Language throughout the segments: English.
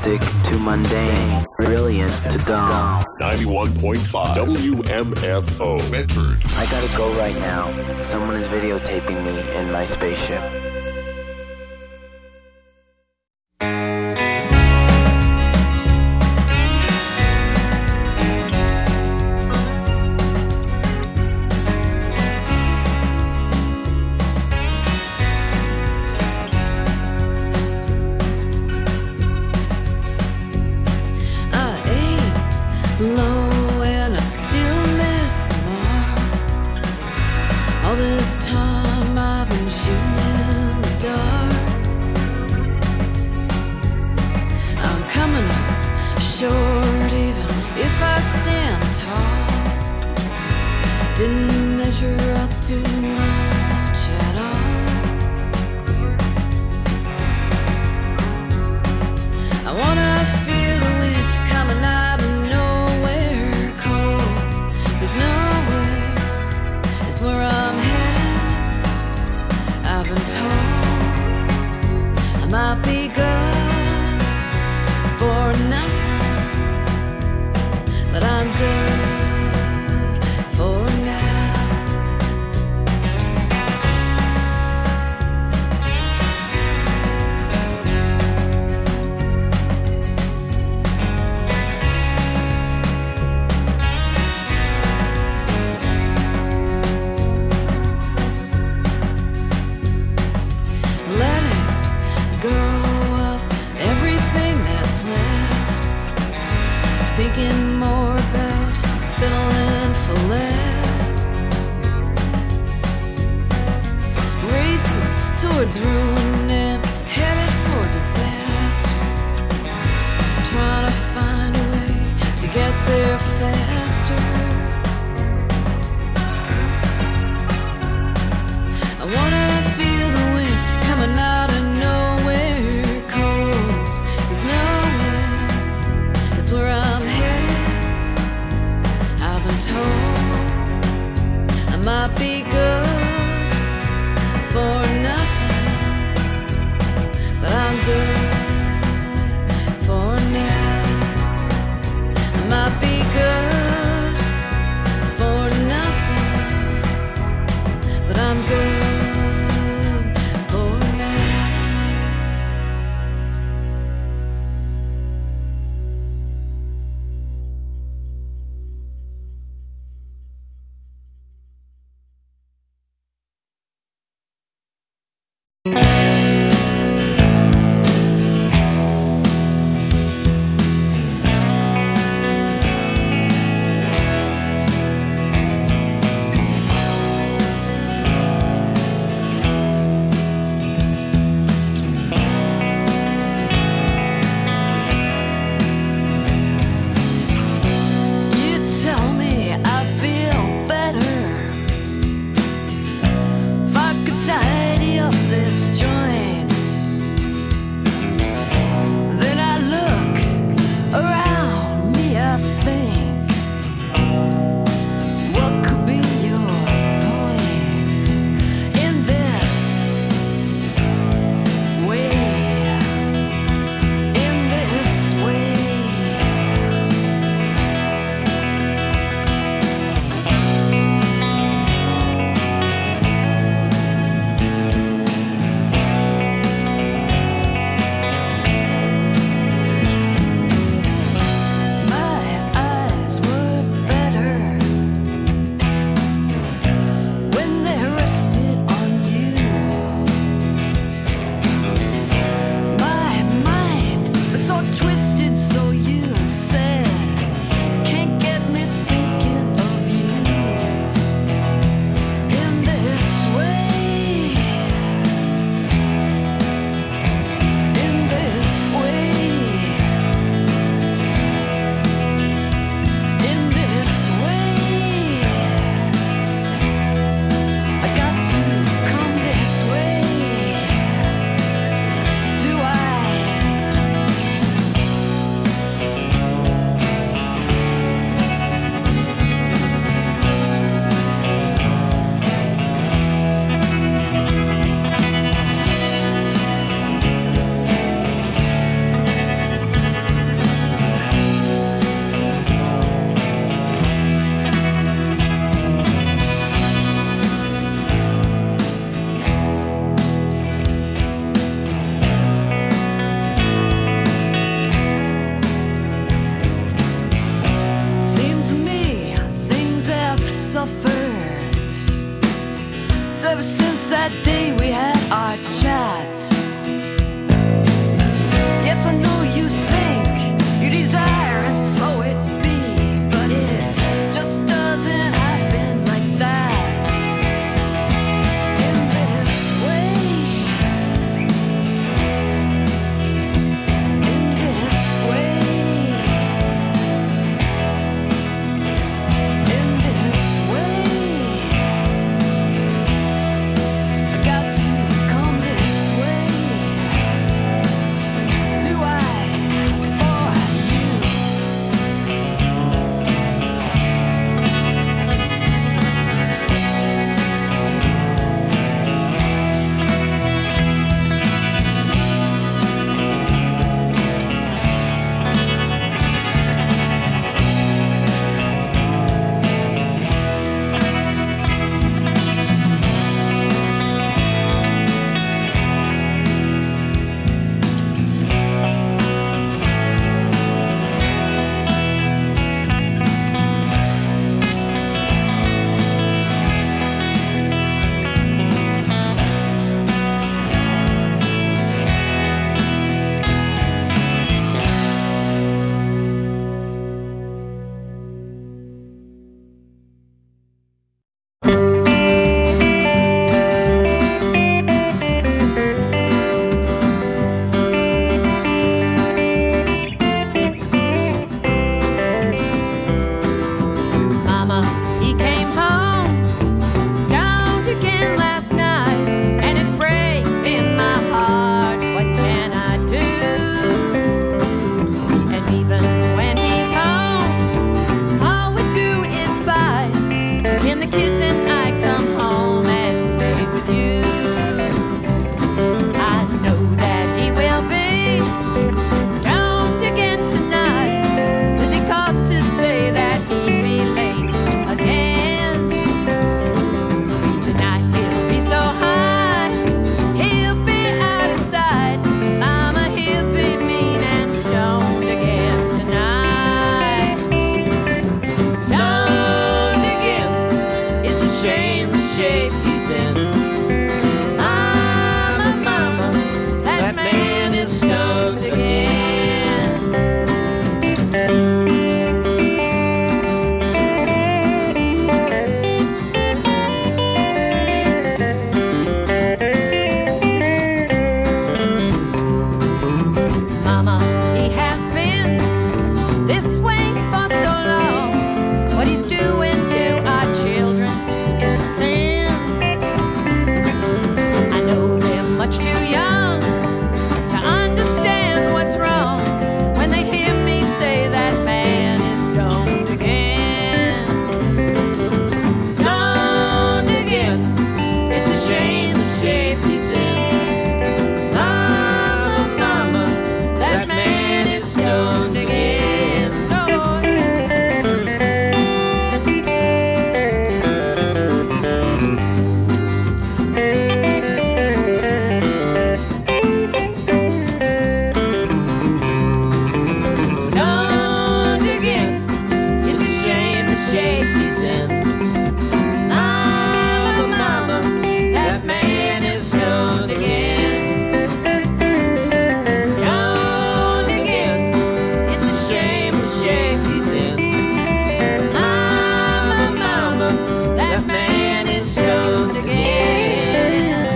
simplistic to mundane, brilliant to dumb. 91.5 WMFO Medford. I gotta go right now. Someone is videotaping me in my spaceship. Low and I still miss the mark. All this time I've been shooting in the dark. I'm coming up short even if I stand tall. Didn't measure up to much at all. I wanna feel the wind coming out of nowhere cold. There's nowhere, it's where I'm headed. I've been told I might be good for nothing, but I'm good for now. Thinking more about settling for less, racing towards ruin and headed for disaster, trying to find a way to get there faster. I wanna feel the wind coming out of nowhere cold. There's nowhere, it's where I'm told I might be good for nothing, but I'm good for now. I might be good for nothing, but I'm good. Tidy up this joint. ever since that day we had our chat. Yes, I know you think you desire, and so it be, but it just doesn't happen like that. In this way, in this way, in this way, I got to come this way. Do I for you? Mama, he came home, stoned again last night, and it's breaking my heart. What can I do? And even when he's home, all we do is fight. So can the kids and I come home and stay with you? I know that he will be stoned again tonight, 'cause he called to say that he'd be late again. Tonight he'll be so high, he'll be out of sight. Mama, he'll be mean and stoned again tonight. Stoned again, it's a shame the shape he's in. Mama, mama, that man is stoned again. Mama, he has been this way for so long. What he's doing to our children is a sin. I know they're much too young to understand what's wrong when they hear me say that man is stoned again. Stoned again, it's a shame the shape he's in. Mama, mama, that man is stoned again. Lord. Stoned again, it's a shame the shape he's in. Mama, mama, that man is stoned again. Stoned again, it's a shame the shape he's in. Mama, mama, that man is stoned again.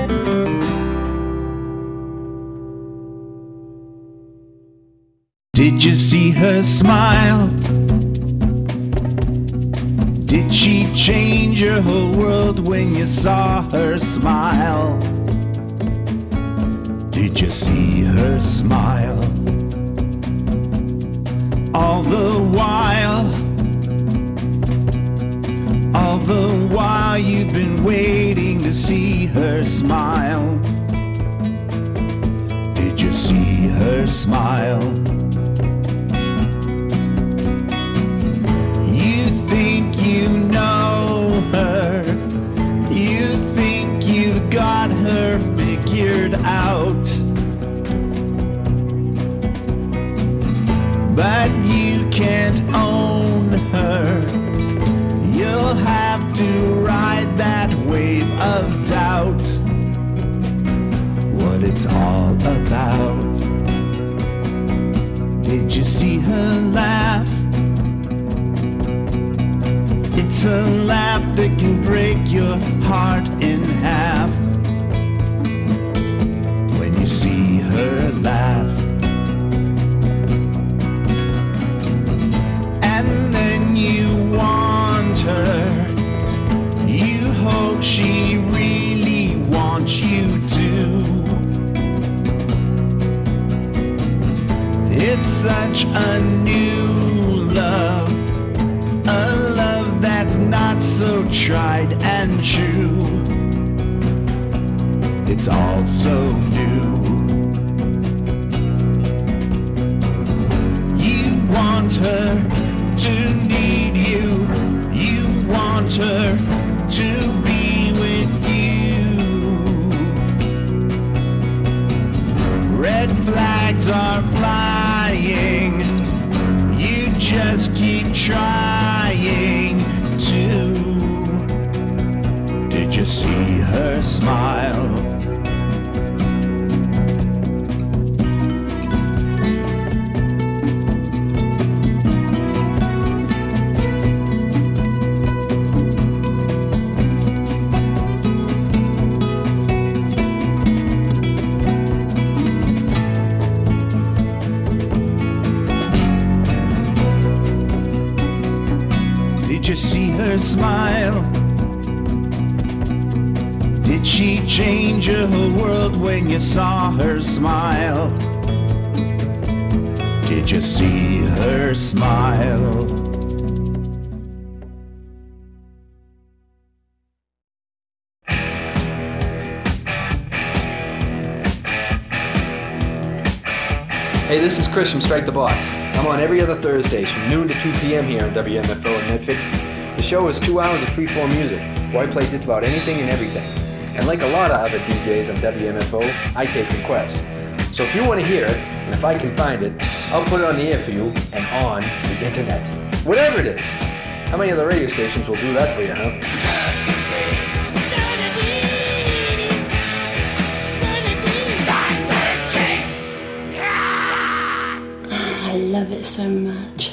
Did you see her smile? Did she change your whole world when you saw her smile? Did you see her smile? All the while you've been waiting to see her smile. Did you see her smile? You think you know her, you think you've got her figured out, but you can't own her. You'll have to ride that wave of doubt what it's all about. Did you see her laugh? It's a laugh that can break your heart in half. When you see her laugh, and then you want her, you hope she really wants you to. It's such a new love, a love that's not so tried and true. It's all so new. You want her to need you. You want her to be with you. Red flags are flying. You just keep trying to. Did you see her smile? Did you see her smile? Did she change your whole world when you saw her smile? Did you see her smile? Hey, this is Chris from Strike the Box. I'm on every other Thursdays from noon to 2 p.m. here on WMFO in Medford. The show is 2 hours of free-form music, where I play just about anything and everything. And like a lot of other DJs on WMFO, I take requests. So if you want to hear it, and if I can find it, I'll put it on the air for you and on the internet. Whatever it is. How many other radio stations will do that for you, huh? I love it so much.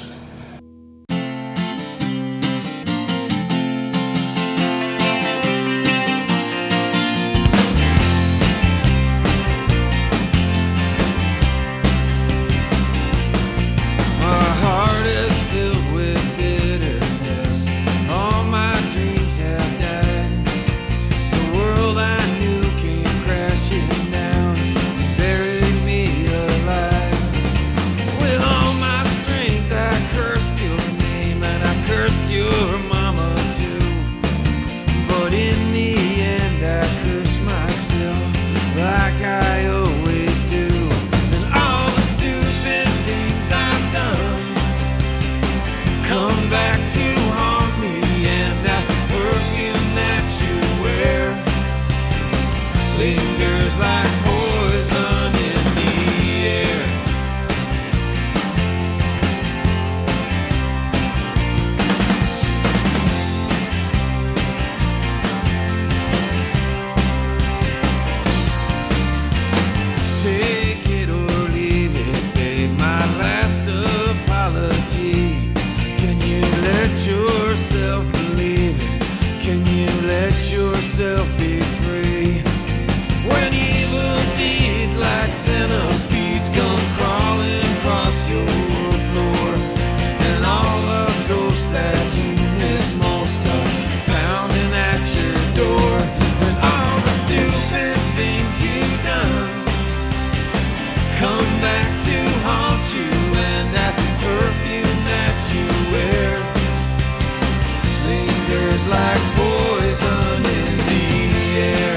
Like poison in the air.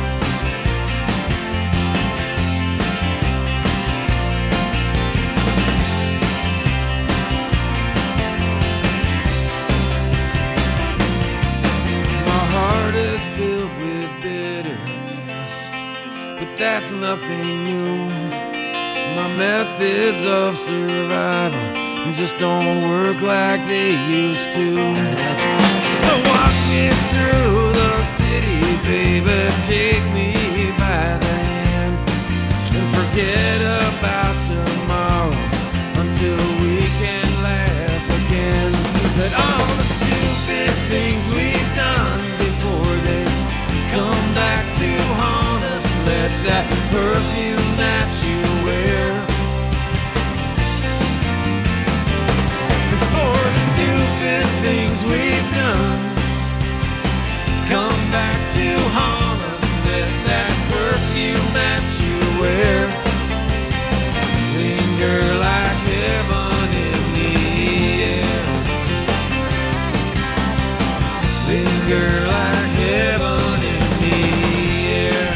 My heart is filled with bitterness, but that's nothing new. My methods of survival just don't work like they used to. So walk me through the city. city, baby, take me by the hand and forget about tomorrow until we can laugh again. But all the stupid things we've done before they come back to haunt us, let that perfume that you wear. Before the stupid things we've done come back to haunt us, let that perfume that you wear linger like heaven in the air. Linger like heaven in the air.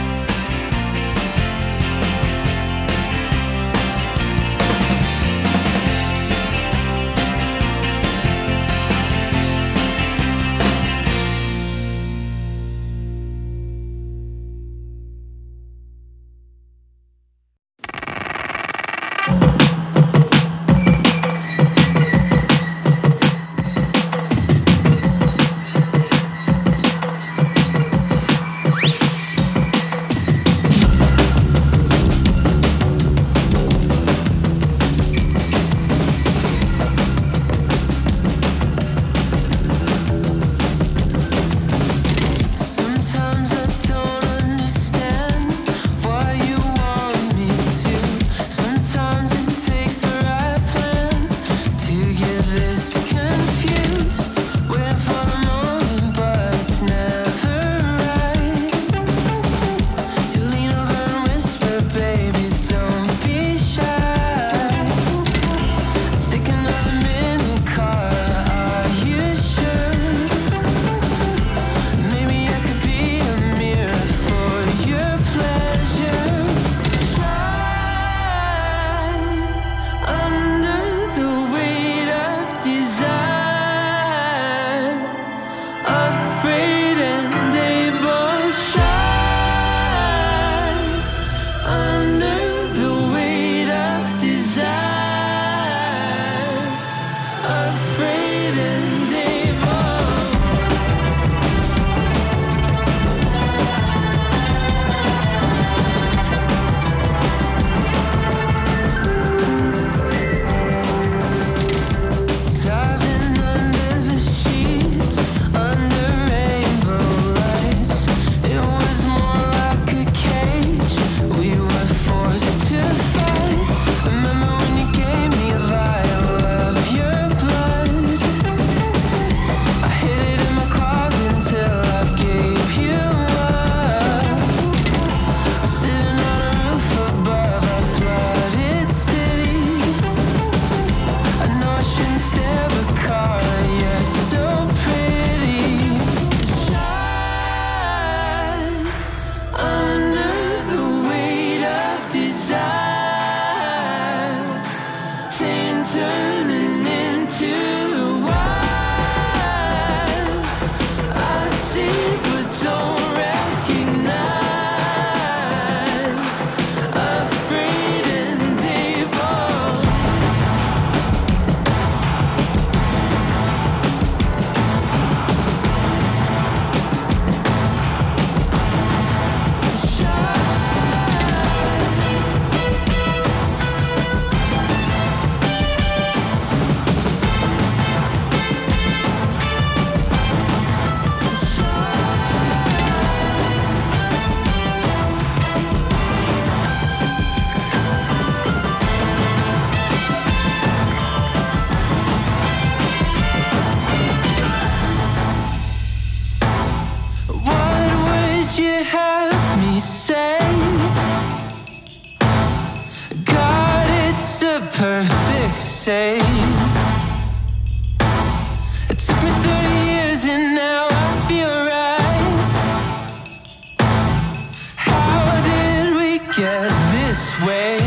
say. It took me 30 years and now I feel right. How did we get this way?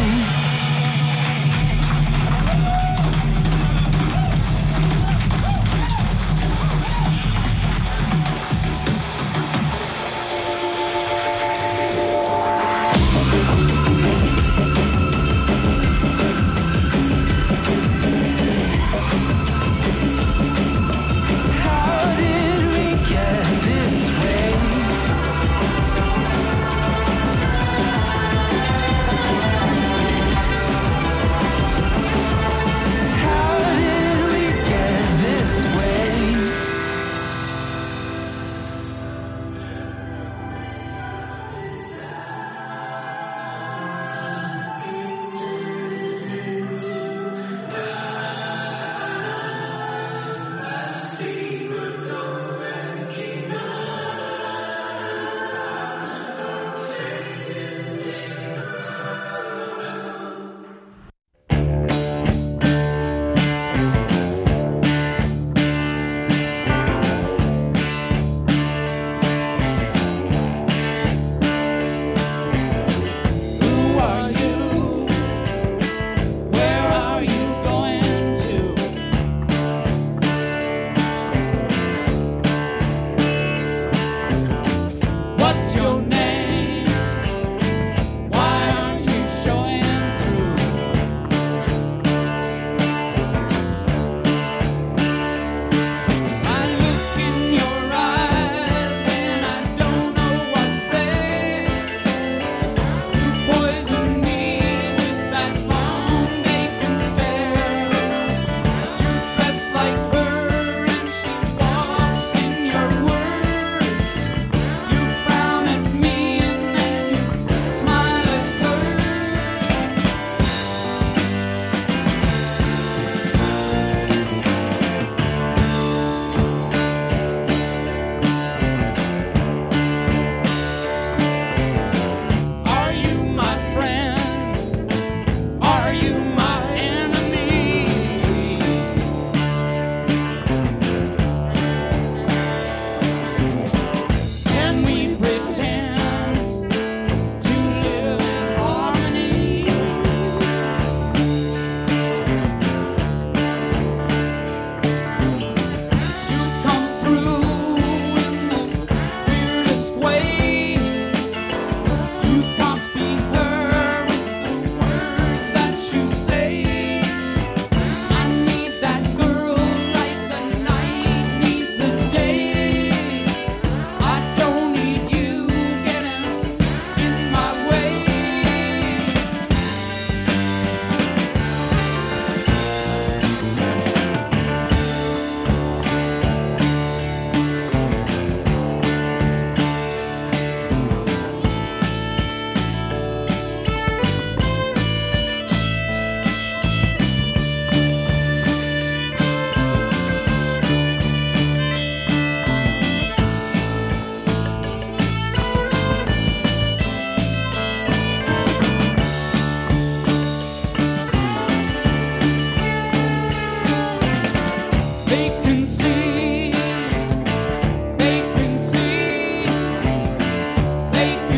How did we get this way?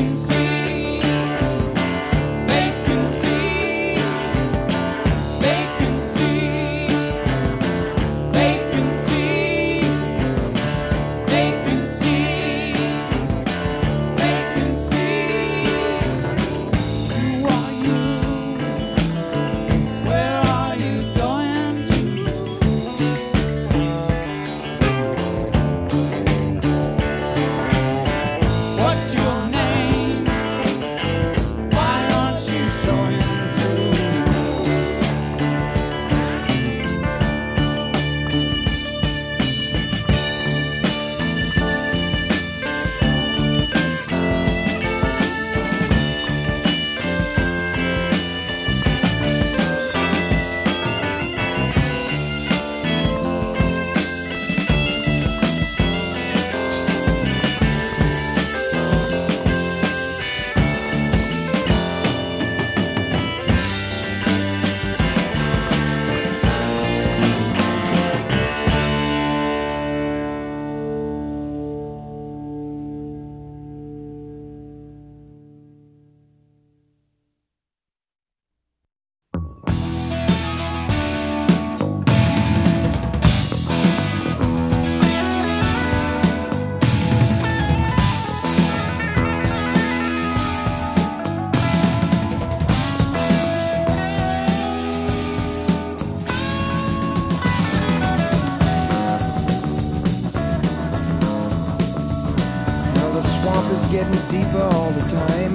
getting deeper all the time,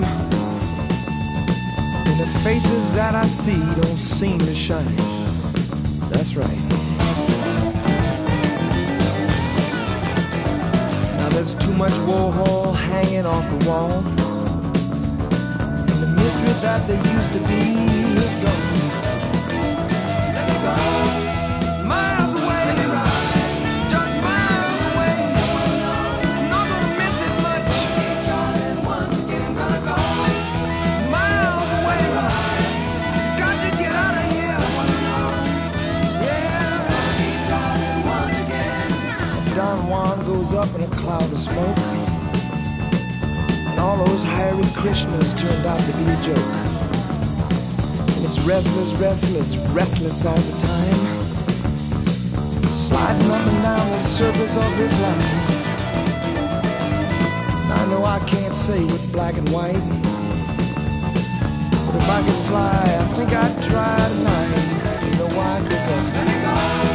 and the faces that I see don't seem to shine. That's right. Now there's too much Warhol hanging off the wall, and the mystery that there used to be is gone. Let me go. Up in a cloud of smoke, and all those Hare Krishnas turned out to be a joke. And it's restless, restless, restless all the time, sliding up and down the surface of this life. I know I can't say what's black and white, but if I could fly, I think I'd try tonight. You know why? 'Cause let me go.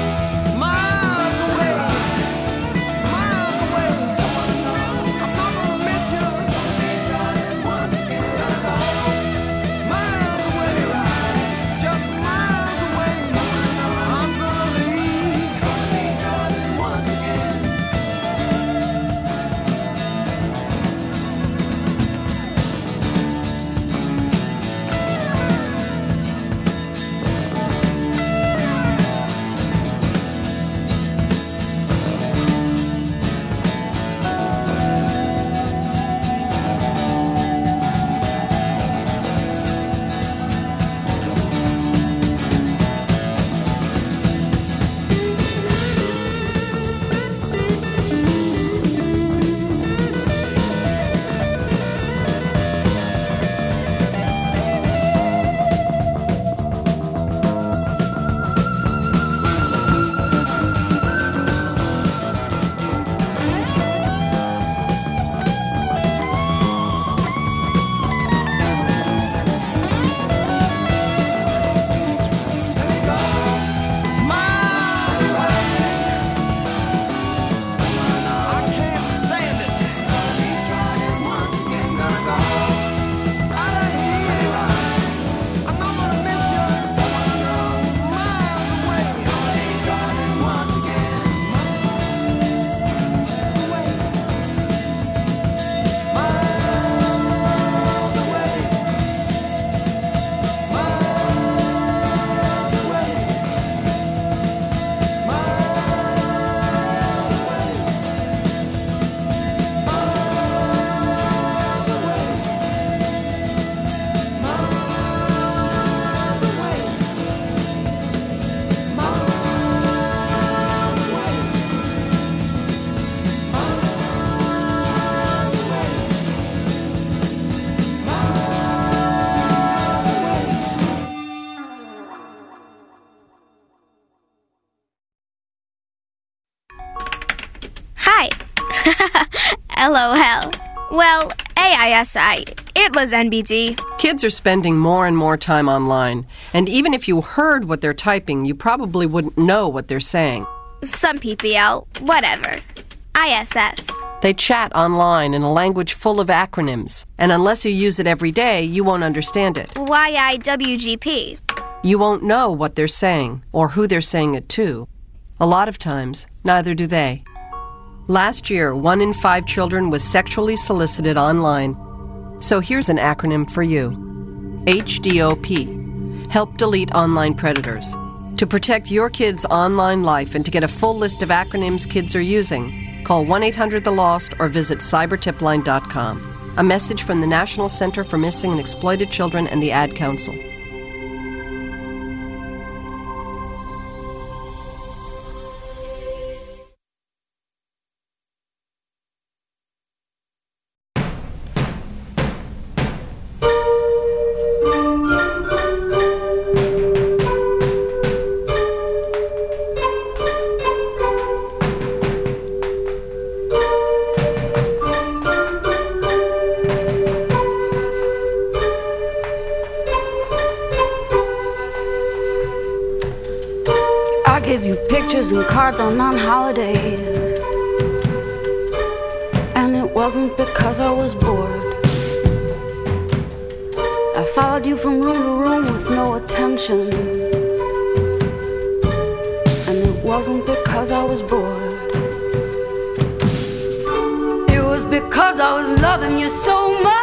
LOL. Well, AISI. It was NBD. Kids are spending more and more time online, and even if you heard what they're typing, you probably wouldn't know what they're saying. Some PPL, whatever. ISS. They chat online in a language full of acronyms, and unless you use it every day, you won't understand it. YIWGP. You won't know what they're saying, or who they're saying it to. A lot of times, neither do they. Last year, 1 in 5 children was sexually solicited online. So here's an acronym for you. HDOP. Help delete online predators. To protect your kids' online life and to get a full list of acronyms kids are using, call 1-800-THE-LOST or visit cybertipline.com. A message from the National Center for Missing and Exploited Children and the Ad Council. And cards on non-holidays, and it wasn't because I was bored. I followed you from room to room with no attention, and it wasn't because I was bored. It was because I was loving you so much.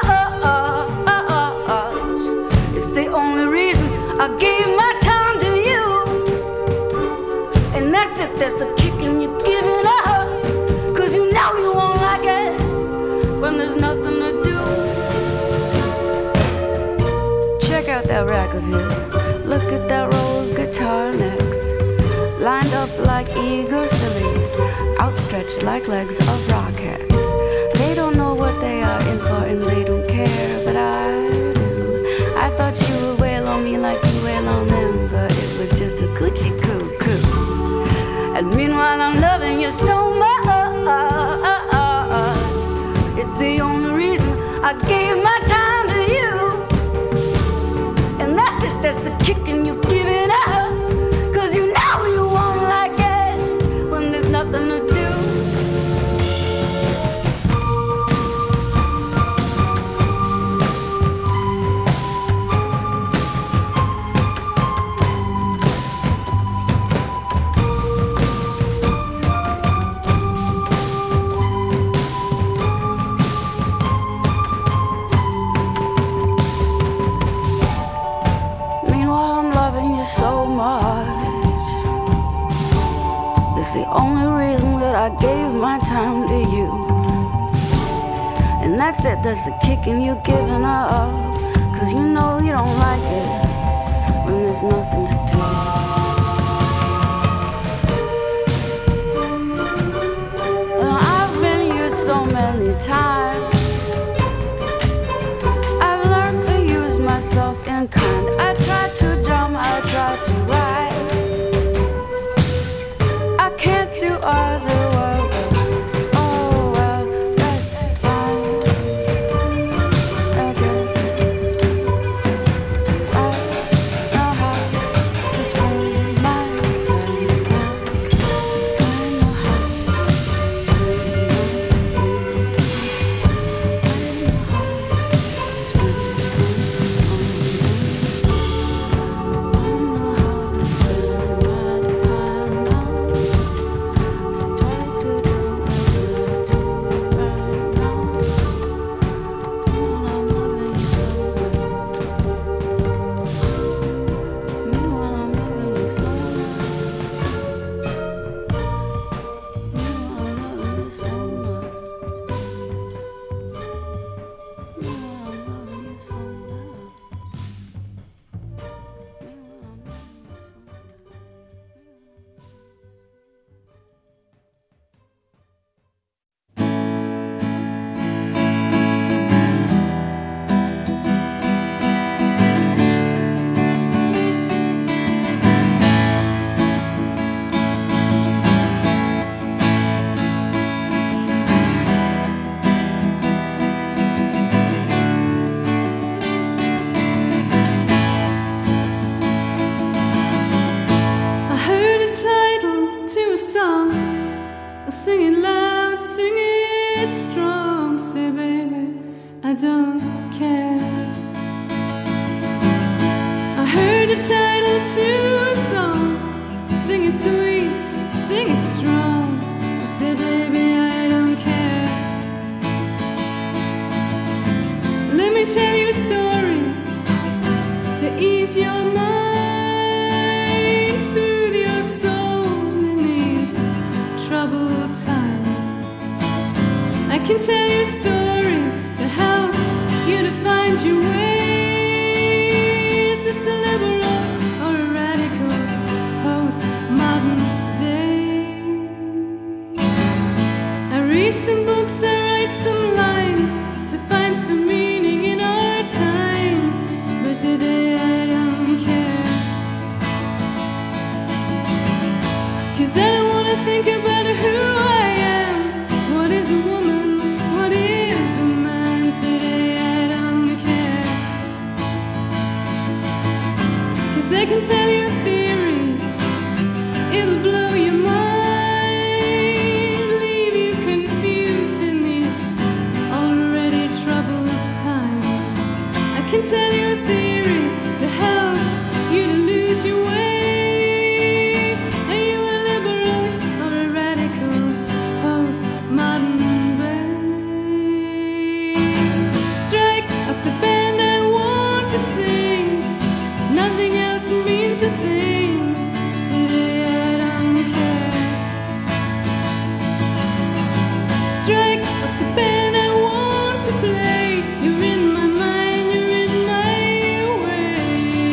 It's the only reason I gave my time to you. And that's it, there's a kick and you give it up, 'cause you know you won't like it when there's nothing to do. Check out that rack of his. Look at that row of guitar necks, lined up like eager fillies, outstretched like legs of rockets. They don't know what they are in for and they don't care, but I do. I thought you would wail on me like you wail on them, but it was just a coochie coo coo. And meanwhile I'm loving you so much. It's the only reason I gave my time to you. And that's it, that's the kick and you give it up, 'cause you know you won't like it when there's nothing to do. Only reason that I gave my time to you. And that's it, that's the kicking you giving up, 'cause you know you don't like it when there's nothing to do. And I've been used so many times. I've learned to use myself in kind. I try to drum, I try to write. Can't do other work. Oh well, that's fine, I guess. 'Cause I know how to spend my time. I know how. don't care. I heard a title to a song. Sing it sweet, sing it strong. I said, baby, I don't care. Let me tell you a story to ease your mind, soothe your soul in these troubled times. I can tell you a story to help you to find your ways. It's a liberal or a radical postmodern day. I read some books, I write some lines to find some meaning in our time. But today I don't care, 'cause I don't wanna think about who I am. What is a woman? What is the man? Today I don't care, 'cause I can tell you a theory. It'll blow your mind, leave you confused in these already troubled times. I can tell you a theory to help you to lose your way. Are you a liberal or a radical postmodern babe? Strike up the band I want to sing. Nothing else means a thing. Today I don't care. Strike up the band I want to play. You're in my mind, you're in my way.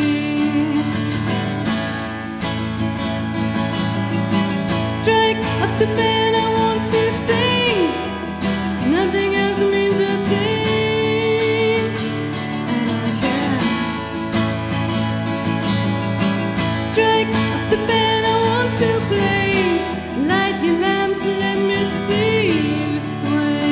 Strike up the band I want to sing. Nothing else means a thing. I don't care. Strike up the band I want to play. Light your lamps, let me see you sway.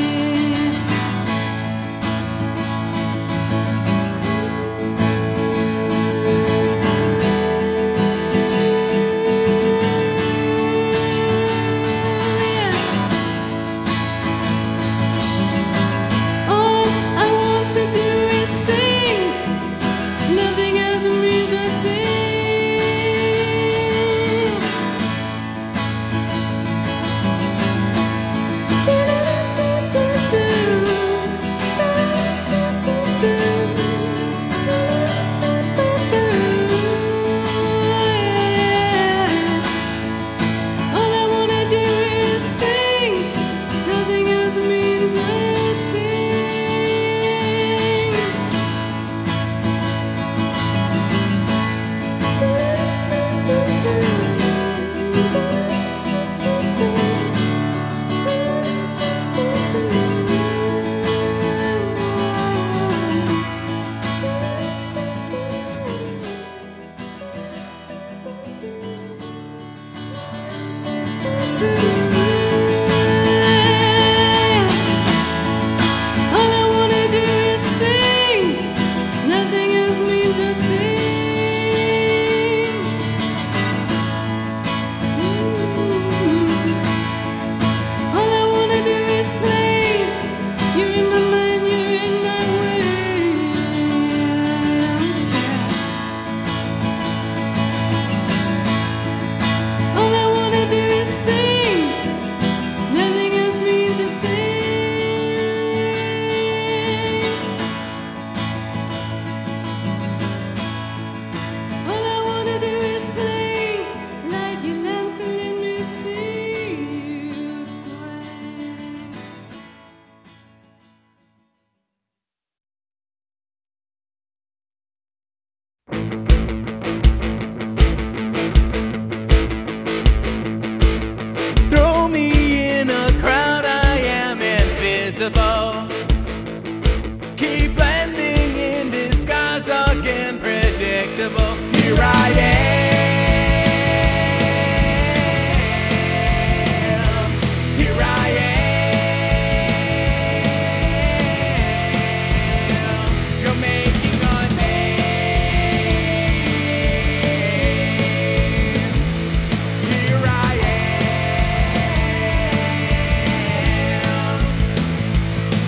All I want to do is sing. Nothing else means a thing. All I wanna do is sing. Nothing else means a thing. All I wanna do is sing. Nothing else means a thing. All I wanna do is play. You're in my mind, you're in my way. I don't care. All I wanna do is sing. Nothing else means a thing. All I wanna do is play. Light your lamps and let me see you sway. Throw me in a crowd, I am invisible. Keep blending in disguise, dark and predictable. Here I am. Here I am. You're making a name. Here I am.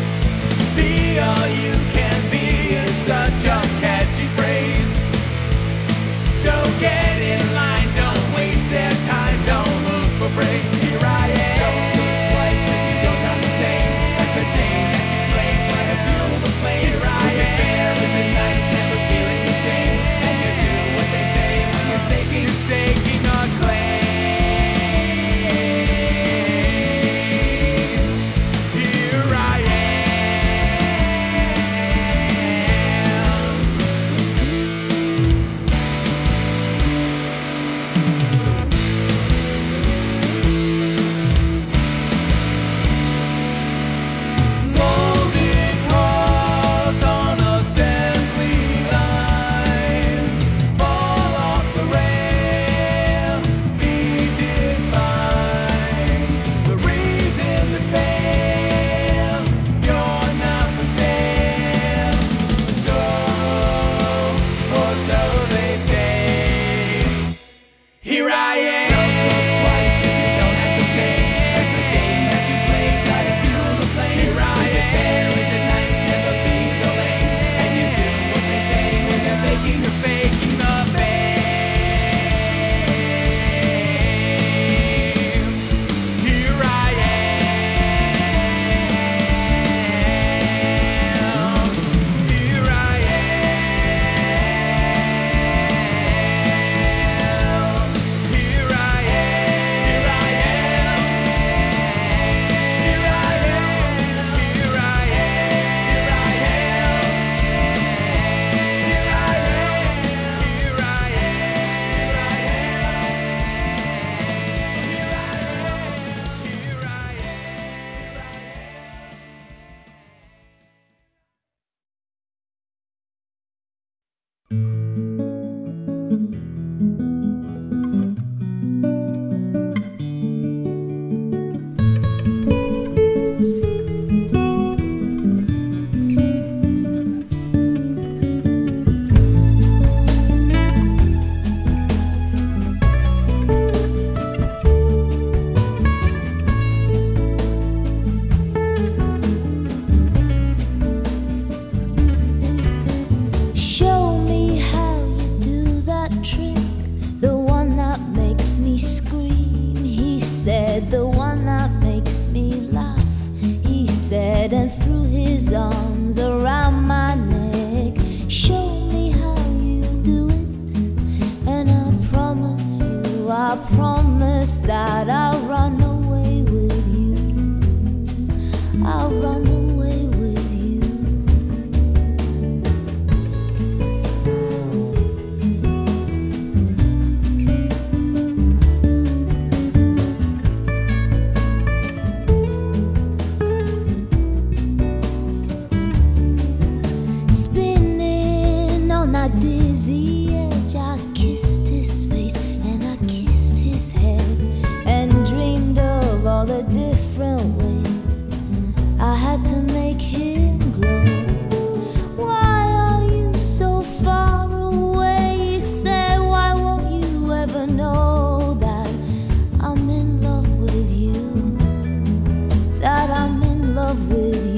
dizzy edge, I kissed his face and I kissed his head and dreamed of all the different ways I had to make him glow. Why are you so far away? He said, why won't you ever know that I'm in love with you? That I'm in love with you.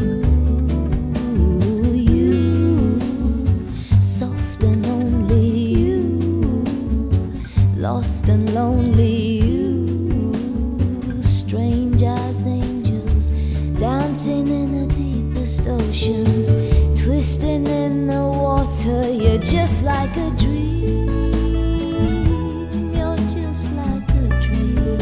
Lost and lonely you, strange as angels, dancing in the deepest oceans, twisting in the water. You're just like a dream. You're just like a dream.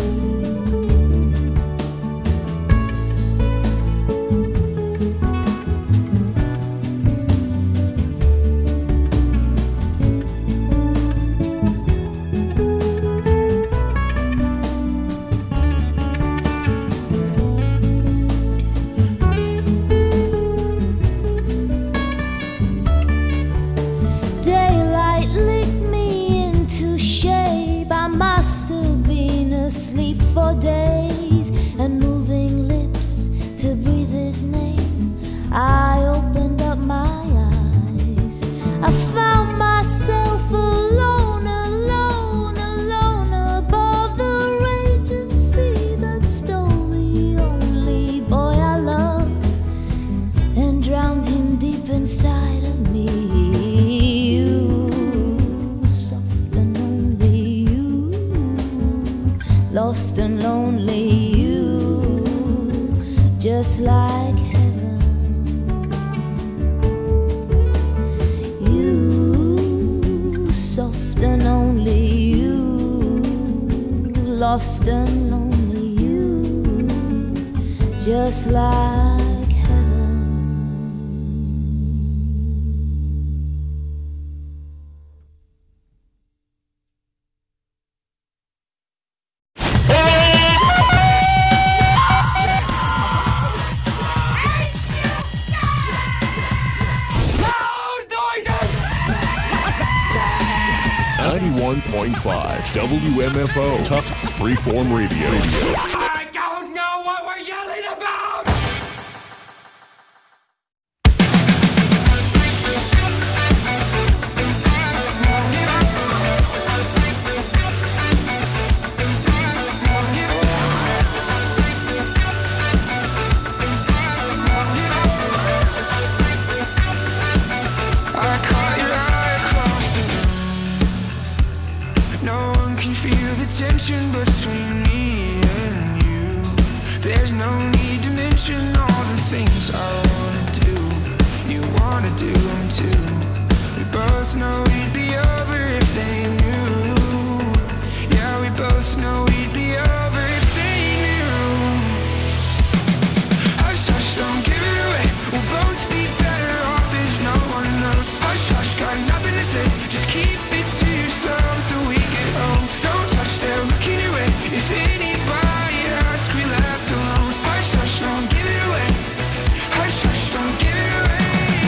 Sleep for days and moving lips to breathe his name. I opened up my eyes. I found myself alone, alone, alone above the raging sea that stole the only boy I loved and drowned him deep inside of me. Lost and lonely you, just like heaven. You, soft and only you, lost and lonely you, just like WMFO, Tufts Freeform Radio. I don't know what we're yelling about! I caught your eye across the room. No one can feel the tension between me and you. There's no need to mention all the things I wanna do. You wanna do them too. We both know we'd be over if they knew. Yeah, we both know we'd be over if they knew. Hush, hush, don't give it away. We'll both be better off if no one knows. Hush, hush, got nothing to say. Just keep it to yourself till we get home. Don't touch, they're looking your way. If anybody asks, we left alone. Hush, hush, don't give it away. Hush, hush, don't give it away.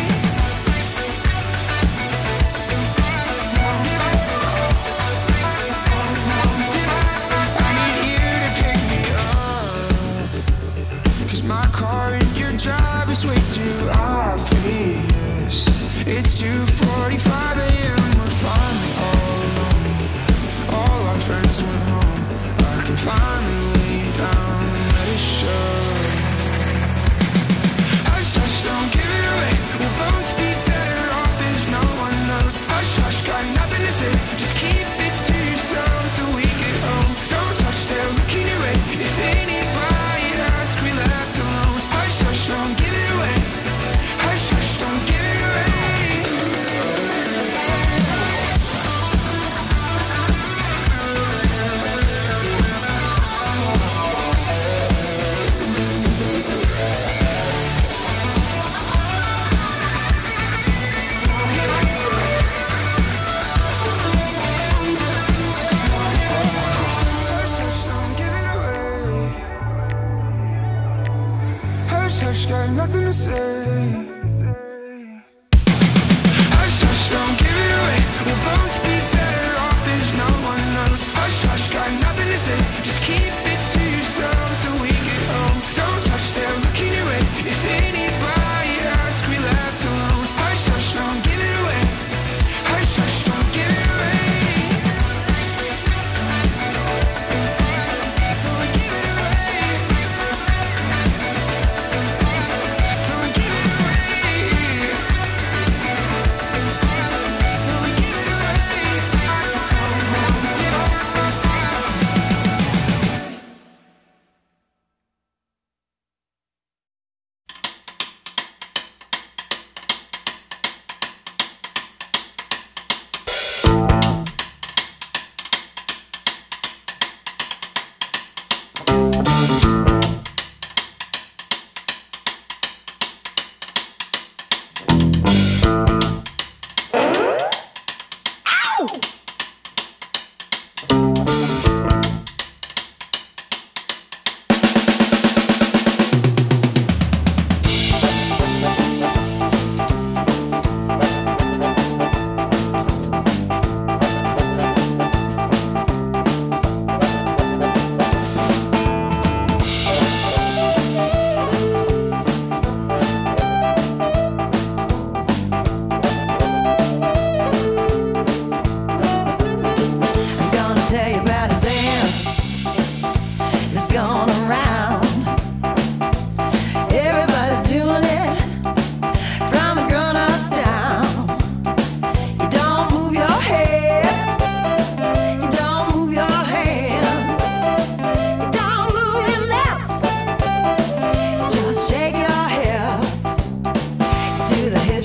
I need you to pick me up, 'cause my car in your drive is way too obvious. It's 2:45 a.m.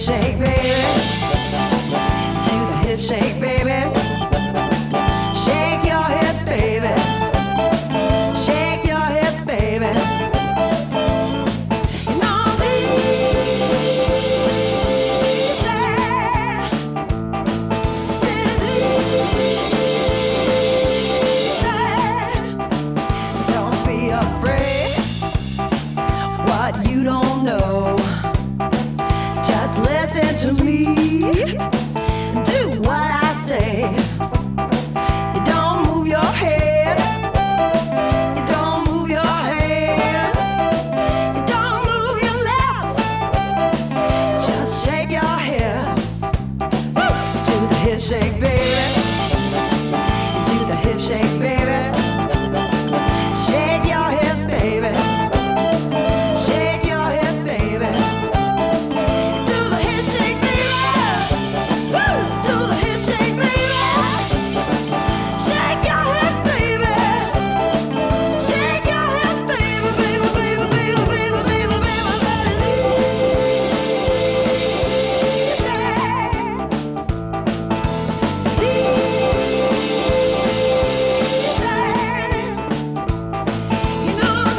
shake, baby. Do the hip shake, baby. Shake your hips, baby. Shake your hips, baby. You know it's easy. Don't be afraid what you don't know. Just listen to me. Do what I say. You don't move your head. You don't move your hands. You don't move your lips. Just shake your hips. Do the hip shake, baby. Do the hip shake, baby. Shake your hips, baby. Shake your hips, baby. Do the hip shake, baby. Woo! Do the hip shake, baby. Shake your hips, baby. Shake your hips, baby, baby, baby, baby, baby, baby, baby. I said it's easy. It's easy. You know it's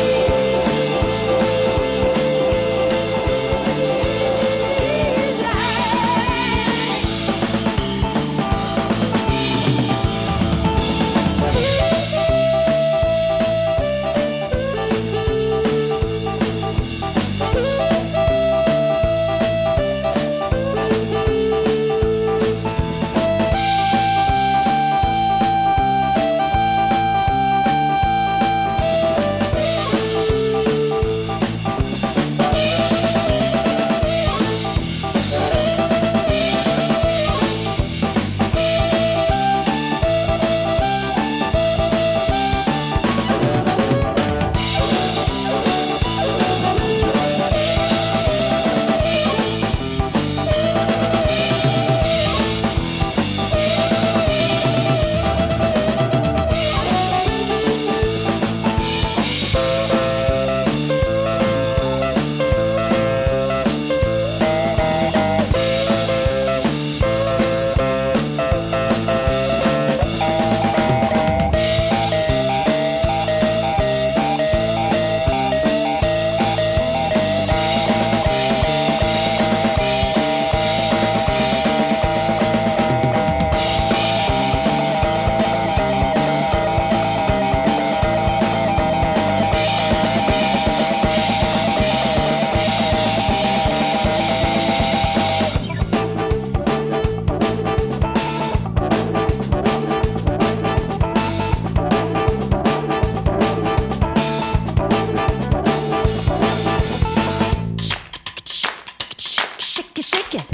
shake it, shake it,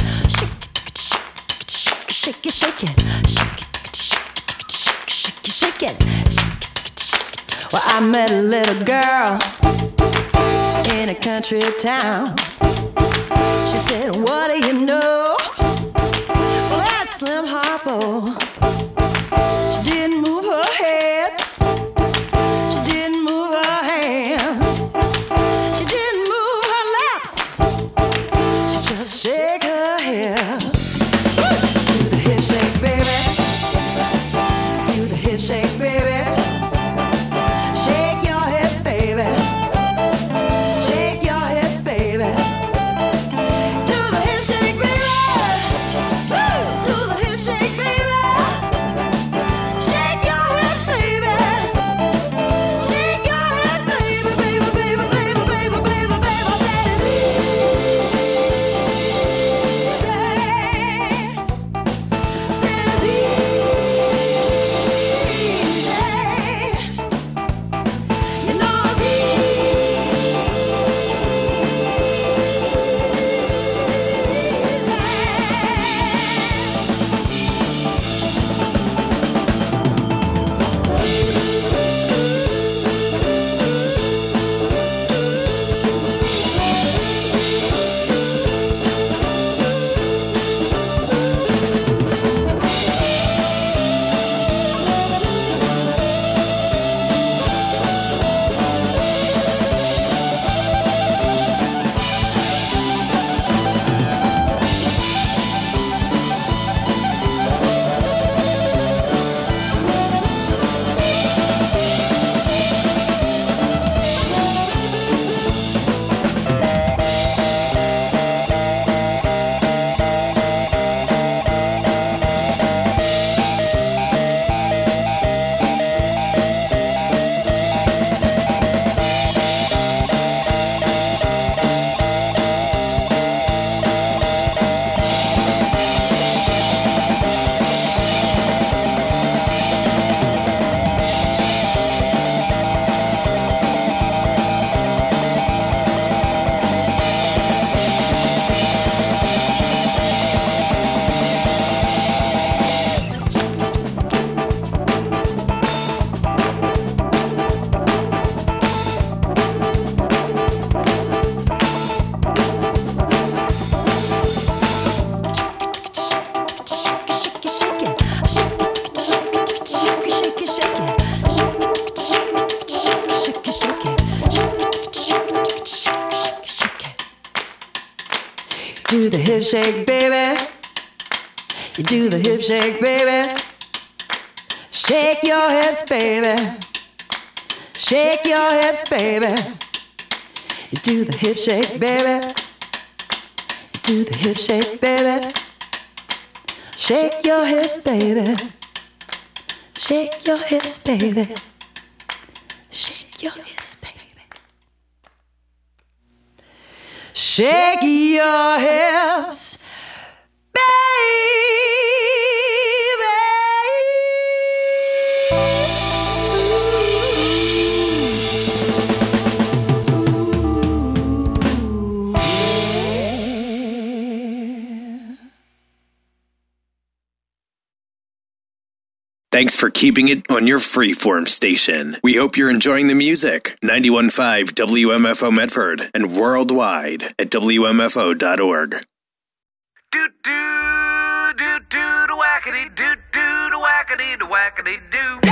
shake it, shake it, shake it, shake it. Well, I met a little girl in a country town. She said, what do you know? Well, that's Slim Harpo. She didn't move her head. She didn't move her hands. She didn't move her lips. She just shake her hips. Do the hip shake, baby. Do the hip shake, baby. Shake your hips, baby. Shake your hips, baby. Do the hip shake, baby. shake, baby. You do the hip shake, baby. Shake your hips, baby. Shake your hips, baby. You do the hip shake, baby. You do the hip shake, baby. Shake your hips, baby. Shake your hips, baby. Shake your hips, baby. Shake your hips, Thanks for keeping it on your freeform station. We hope you're enjoying the music. 91.5 WMFO Medford and worldwide at WMFO.org. Do-do, do-do, do-wackity, do-do, do-wackity, do-wackity, do.